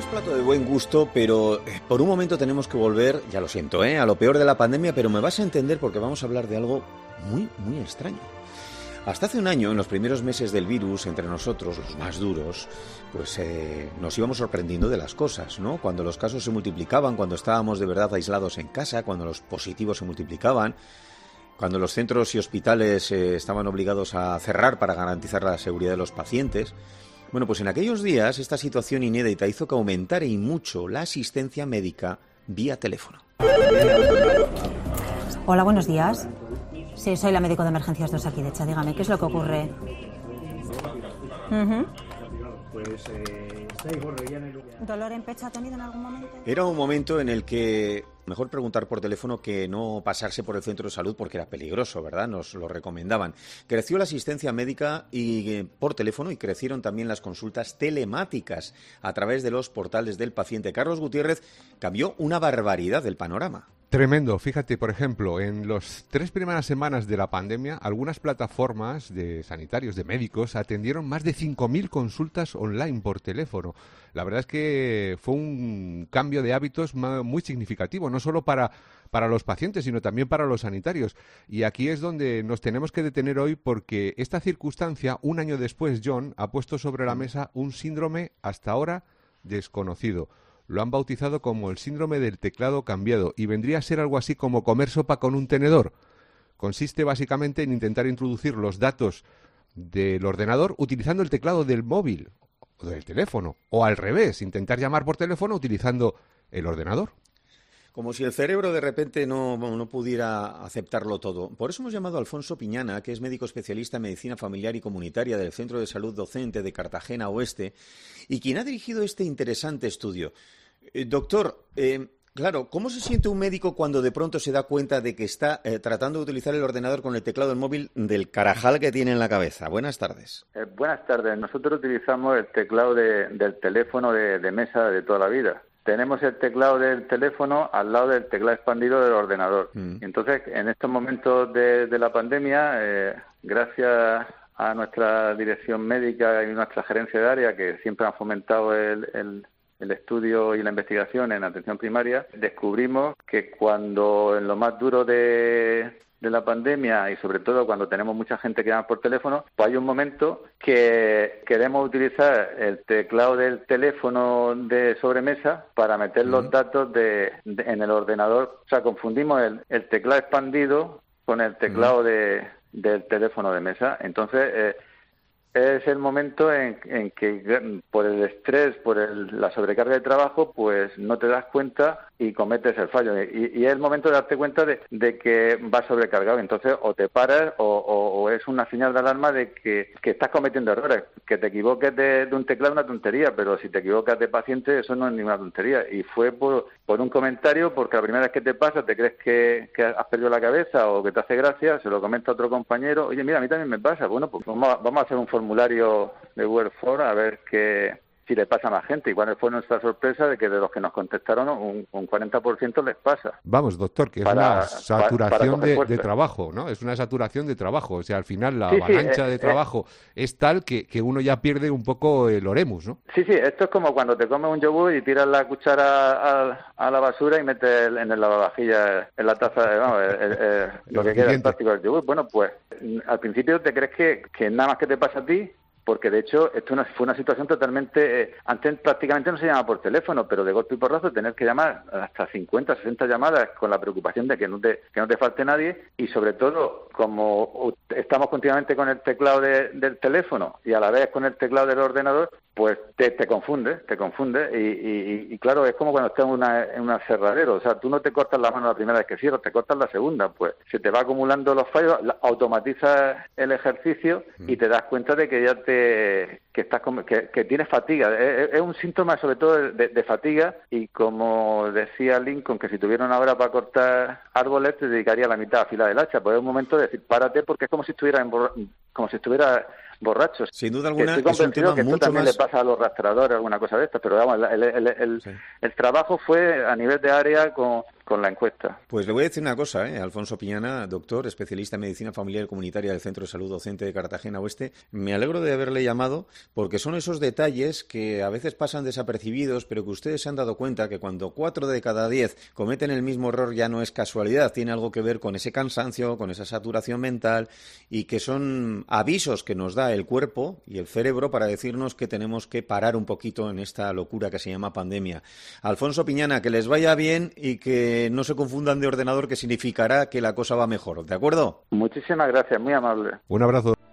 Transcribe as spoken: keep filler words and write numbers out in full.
plato de buen gusto, pero eh, por un momento tenemos que volver, ya lo siento, ¿eh? a lo peor de la pandemia, pero me vas a entender porque vamos a hablar de algo muy, muy extraño. Hasta hace un año, en los primeros meses del virus, entre nosotros, los más duros, pues eh, nos íbamos sorprendiendo de las cosas, ¿no? Cuando los casos se multiplicaban, cuando estábamos de verdad aislados en casa, cuando los positivos se multiplicaban, cuando los centros y hospitales eh, estaban obligados a cerrar para garantizar la seguridad de los pacientes. Bueno, pues en aquellos días esta situación inédita hizo que aumentara y mucho la asistencia médica vía teléfono. Hola, buenos días. Sí, soy la médico de emergencias de Osakidetza. Dígame, ¿qué es lo que ocurre? Uh-huh. Pues eh, estáis, bueno, ya en el lugar. ¿Dolor en pecho ha tenido en algún momento? Era un momento en el que mejor preguntar por teléfono que no pasarse por el centro de salud porque era peligroso, ¿verdad? Nos lo recomendaban. Creció la asistencia médica y eh, por teléfono y crecieron también las consultas telemáticas a través de los portales del paciente. Carlos Gutiérrez cambió una barbaridad del panorama. Tremendo. Fíjate, por ejemplo, en las tres primeras semanas de la pandemia, algunas plataformas de sanitarios, de médicos, atendieron más de cinco mil consultas online por teléfono. La verdad es que fue un cambio de hábitos muy significativo, no solo para, para los pacientes, sino también para los sanitarios. Y aquí es donde nos tenemos que detener hoy porque esta circunstancia, un año después, John, ha puesto sobre la mesa un síndrome hasta ahora desconocido. Lo han bautizado como el síndrome del teclado cambiado y vendría a ser algo así como comer sopa con un tenedor. Consiste básicamente en intentar introducir los datos del ordenador utilizando el teclado del móvil o del teléfono, o al revés, intentar llamar por teléfono utilizando el ordenador. Como si el cerebro de repente no, no pudiera aceptarlo todo. Por eso hemos llamado a Alfonso Piñana, que es médico especialista en medicina familiar y comunitaria del Centro de Salud Docente de Cartagena Oeste, y quien ha dirigido este interesante estudio. Eh, doctor, eh, claro, ¿cómo se siente un médico cuando de pronto se da cuenta de que está eh, tratando de utilizar el ordenador con el teclado del móvil del carajal que tiene en la cabeza? Buenas tardes. Eh, buenas tardes. Nosotros utilizamos el teclado de, del teléfono de, de mesa de toda la vida. Tenemos el teclado del teléfono al lado del teclado expandido del ordenador. Mm. Entonces, en estos momentos de, de la pandemia, eh, gracias a nuestra dirección médica y nuestra gerencia de área, que siempre han fomentado el, el, el estudio y la investigación en atención primaria, descubrimos que cuando en lo más duro de... de la pandemia y sobre todo cuando tenemos mucha gente que llama por teléfono, pues hay un momento que queremos utilizar el teclado del teléfono de sobremesa para meter uh-huh. los datos de, de, en el ordenador. O sea, confundimos el, el teclado expandido con el teclado uh-huh. de, del teléfono de mesa. Entonces, eh, es el momento en, en que por el estrés, por el, la sobrecarga de trabajo, pues no te das cuenta y cometes el fallo. Y, y es el momento de darte cuenta de, de que vas sobrecargado. Entonces, o te paras o, o, o es una señal de alarma de que, que estás cometiendo errores. Que te equivoques de, de un teclado es una tontería, pero si te equivocas de paciente, eso no es ninguna tontería. Y fue por, por un comentario, porque la primera vez que te pasa, te crees que, que has perdido la cabeza o que te hace gracia, se lo comenta a otro compañero. Oye, mira, a mí también me pasa. Bueno, pues vamos a, vamos a hacer un formulario de Google Form a ver qué... si le pasa a más gente. Igual fue nuestra sorpresa de que de los que nos contestaron un, un cuarenta por ciento les pasa. Vamos, doctor, que es para, una saturación para, para de, de trabajo, ¿no? Es una saturación de trabajo. O sea, al final la sí, avalancha sí, eh, de trabajo eh, es tal que, que uno ya pierde un poco el oremus, ¿no? Sí, sí, esto es como cuando te comes un yogur y tiras la cuchara a, a la basura y metes en el lavavajillas, en la taza, vamos, el, el, el, lo que queda el plástico del yogur. Bueno, pues al principio te crees que, que nada más que te pasa a ti, porque de hecho esto fue una situación totalmente... Eh, antes prácticamente no se llamaba por teléfono, pero de golpe y porrazo tener que llamar hasta cincuenta, sesenta llamadas con la preocupación de que no te, que no te falte nadie y sobre todo, como estamos continuamente con el teclado de, del teléfono y a la vez con el teclado del ordenador, pues te, te confunde, te confunde y, y, y claro, es como cuando estás en, una, en un aserradero, o sea, tú no te cortas la mano la primera vez que cierras, te cortas la segunda, pues se te va acumulando los fallos, automatizas el ejercicio y te das cuenta de que ya te que estás que, que tienes fatiga, es, es un síntoma sobre todo de, de fatiga y como decía Lincoln, que si tuviera una hora para cortar árboles te dedicaría la mitad a afilar el hacha, pues es un momento de decir párate porque es como si estuviera en borra, como si estuviera borrachos. Sin duda alguna, estoy es un tema que esto mucho también más... le pasa a los rastreadores, alguna cosa de estas, pero vamos, el, el, el, el, sí. el trabajo fue a nivel de área con, con la encuesta. Pues le voy a decir una cosa, ¿eh? Alfonso Piñana, doctor, especialista en medicina familiar y comunitaria del Centro de Salud Docente de Cartagena Oeste. Me alegro de haberle llamado porque son esos detalles que a veces pasan desapercibidos, pero que ustedes se han dado cuenta que cuando cuatro de cada diez cometen el mismo error ya no es casualidad, tiene algo que ver con ese cansancio, con esa saturación mental y que son avisos que nos da el cuerpo y el cerebro para decirnos que tenemos que parar un poquito en esta locura que se llama pandemia. Alfonso Piñana, que les vaya bien y que no se confundan de ordenador, que significará que la cosa va mejor, ¿de acuerdo? Muchísimas gracias, muy amable. Un abrazo.